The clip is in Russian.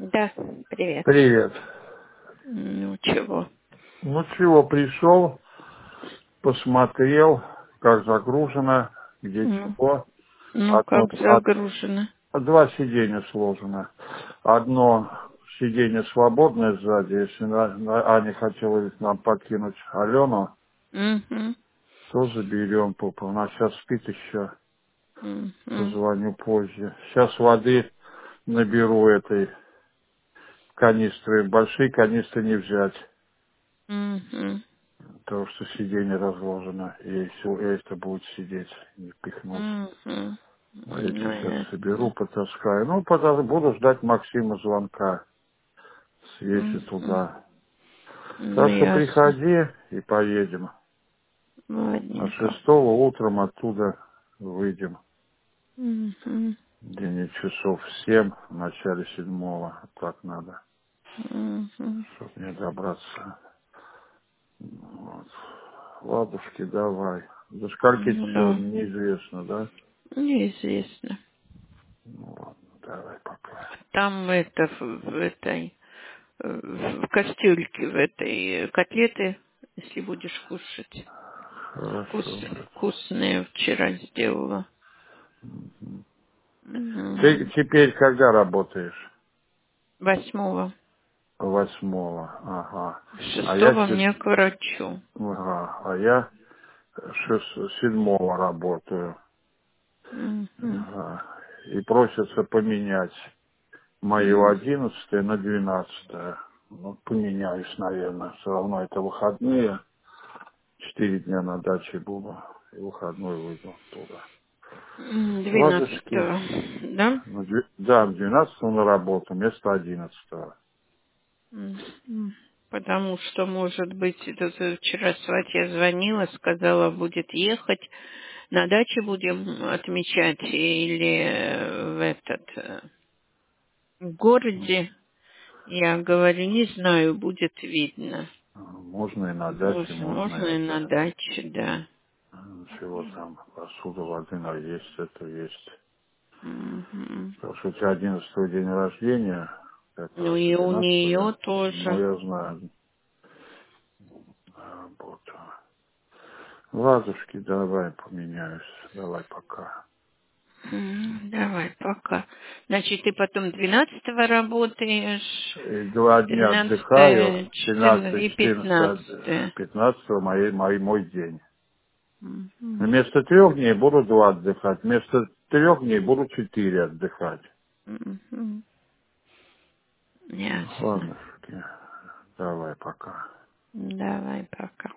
Да, привет. Привет. Ну, чего? Ну чего, пришел, посмотрел, как загружено, где Ну, чего. ну, как загружено. Два сиденья сложено. Одно сиденье свободное сзади, если Аня хотела нам покинуть Алену, Угу, то заберем, папа. Она сейчас спит еще, угу, позвоню позже. Сейчас воды наберу этой канистры. Большие канистры не взять. угу, Потому что сиденье разложено, и все это будет сидеть, не пихнуть. угу. А эти Ну, сейчас соберу, ясно. потаскаю. Ну, буду ждать Максима звонка. Съезжу Угу. туда. Ну, Так что ясно. приходи и поедем. А Ладненько. 6 утром оттуда выйдем. Угу, День часов в 7, в начале 7. Так надо, угу. чтобы мне добраться. Вот. Ладушки, давай. За скольки Ну, да. сегодня, неизвестно, да? Неизвестно. Ну ладно, давай пока. Там это в этой в кастрюльке в этой котлеты, если будешь кушать. Хорошо. Вкусные вчера сделала. Ты Мгм. теперь когда работаешь? 8-го. 8. Ага. А я, 6-го мне к врачу. ага. А я 7 работаю. Мгм. Ага. И просятся поменять мою М. 11 на 12. Ну, поменяюсь, наверное. Все равно это выходные. 4 дня на даче буду. И выходной выйду туда. Ладушки. 12-го, да? Ну, да, 12 на работу, вместо 11. Мгм. Потому что, может быть, это вчера Сватья звонила, сказала, будет ехать. На даче будем отмечать или в в городе. Я говорю, не знаю, будет видно. Можно и на даче, можно Можно и на это. даче, да. Чего там, посуда, воды на есть, это есть. Мгм. Потому что у тебя 11 день рождения, как Ну раз и у 12. нее Ну, тоже. я знаю, работу. Ладушки, давай поменяюсь. Давай пока. Давай, пока. Значит, ты потом 12-го работаешь, И 2 дня отдыхаю, 13 14 13, и 15. 14, 15 мой день. Мгм. Вместо 3 дней буду 2 отдыхать, вместо 3 дней буду 4 отдыхать. Мгм. Ясно. Ладушки, давай пока. Давай, пока.